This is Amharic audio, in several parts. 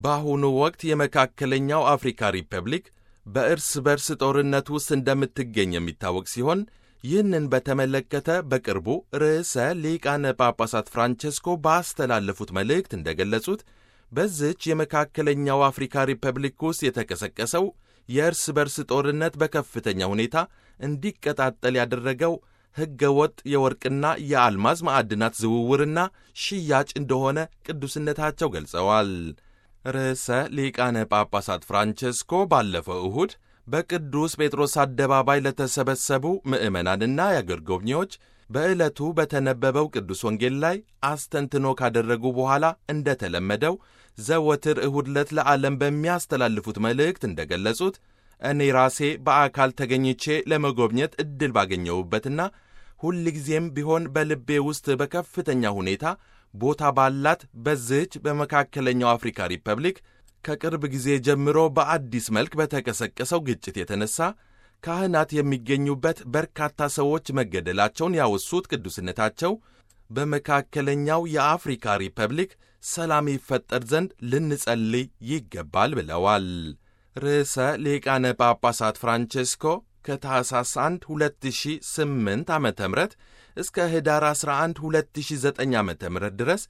በአሁኑ ወቅት የመካከለኛው አፍሪካ ሪፐብሊክ በእርስ በርስ ጦርነት ውስጥ እንደምትገኝ የሚታወቅ ሲሆን ይህንን በተመለከተ በቅርቡ ርዕሰ ሊቃነ ጳጳሳት ፍራንቼስኮ ባስተላለፉት መልእክት እንደገለጹት በዚች የመካከለኛው አፍሪካ ሪፐብሊክ ውስጥ የተቀሰቀሰው የእርስ በርስ ጦርነት በከፍተኛ ሁኔታ እንዲቀጣጠል ያደረገው ሕገ ወጥ የወርቅና የአልማዝ ማዕድናት ዝውውርና ሽያጭ እንደሆነ ቅዱስነታቸው ገልጸዋል። ርዕሰ ሊቃነ ጳጳሳት ፍራንቼስኮ ባለፈው እሁድ በቅዱስ ጴጥሮስ አደባባይ ለተሰበሰቡ ምዕመናንና የአገር ጎብኚዎች በዕለቱ በተነበበው ቅዱስ ወንጌል ላይ አስተንትኖ ካደረጉ በኋላ እንደተለመደው ዘወትር እሁድ ዕለት ለዓለም በሚያስተላልፉት መልእክት እንደገለጹት እኔ ራሴ በአካል ተገኝቼ ለመጎብኘት ዕድል ባገኘሁበትና ሁልጊዜም ቢሆን በልቤ ውስጥ በከፍተኛ ሁኔታ ቦታ ባላት በዚህች በመካከለኛው አፍሪካ ሪፐብሊክ ከቅርብ ጊዜ ጀምሮ በአዲስ መልክ በተቀሰቀሰው ግጭት የተነሳ ካህናት የሚገኙበት በርካታ ሰዎች መገደላቸውን ያወሱት ቅዱስነታቸው በመካከለኛው የአፍሪካ ሪፐብሊክ ሰላም ይፈጠር ዘንድ ልንጸልይ ይገባል ብለዋል። ርዕሰ ሊቃነ ጳጳሳት ፍራንቼስኮ ከታህሳስ 1 2008 ዓ.ም እስከ ህዳር 11 2009 ዓ.ም ድረስ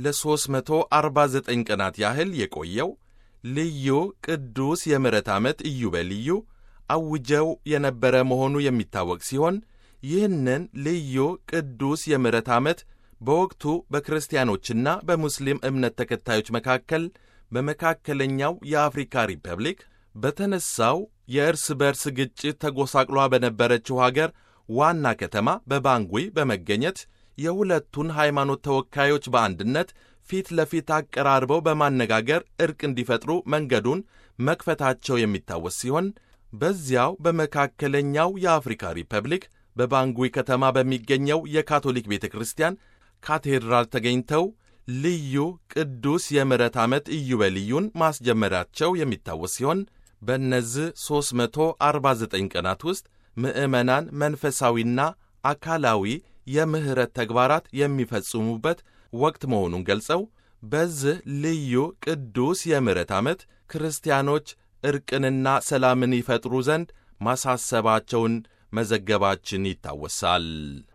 ለ349 ቀናት ያህል የቆየው ልዩ ቅዱስ የምሕረት ዓመት ኢዮቤልዩ አውጀው የነበረ መሆኑ የሚታወቅ ሲሆን ይህንን ልዩ ቅዱስ የምሕረት ዓመት በወቅቱ በክርስቲያኖችና በሙስሊም እምነት ተከታዮች መካከል በመካከለኛው የአፍሪካ ሪፐብሊክ በተነሳው የእርስ በርስ ግጭት ተጎሳቅሏ በነበረችው ሀገር ዋና ከተማ በባንጉ በመገኘት የሁለቱን ሃይማኖት ተወካዮች በአንድነት ፊት ለፊት አቀራርበው በማነጋገር ዕርቅ እንዲፈጥሩ መንገዱን መክፈታቸው የሚታወስ ሲሆን በዚያው በመካከለኛው የአፍሪካ ሪፐብሊክ በባንጉ ከተማ በሚገኘው የካቶሊክ ቤተ ክርስቲያን ካቴድራል ተገኝተው ልዩ ቅዱስ የምሕረት ዓመት ኢዮቤልዩን ማስጀመራቸው የሚታወስ ሲሆን በእነዚህ 349 ቀናት ውስጥ ምዕመናን መንፈሳዊና አካላዊ የምሕረት ተግባራት የሚፈጽሙበት ወቅት መሆኑን ገልጸው በዚህ ልዩ ቅዱስ የምሕረት ዓመት ክርስቲያኖች ዕርቅንና ሰላምን ይፈጥሩ ዘንድ ማሳሰባቸውን መዘገባችን ይታወሳል።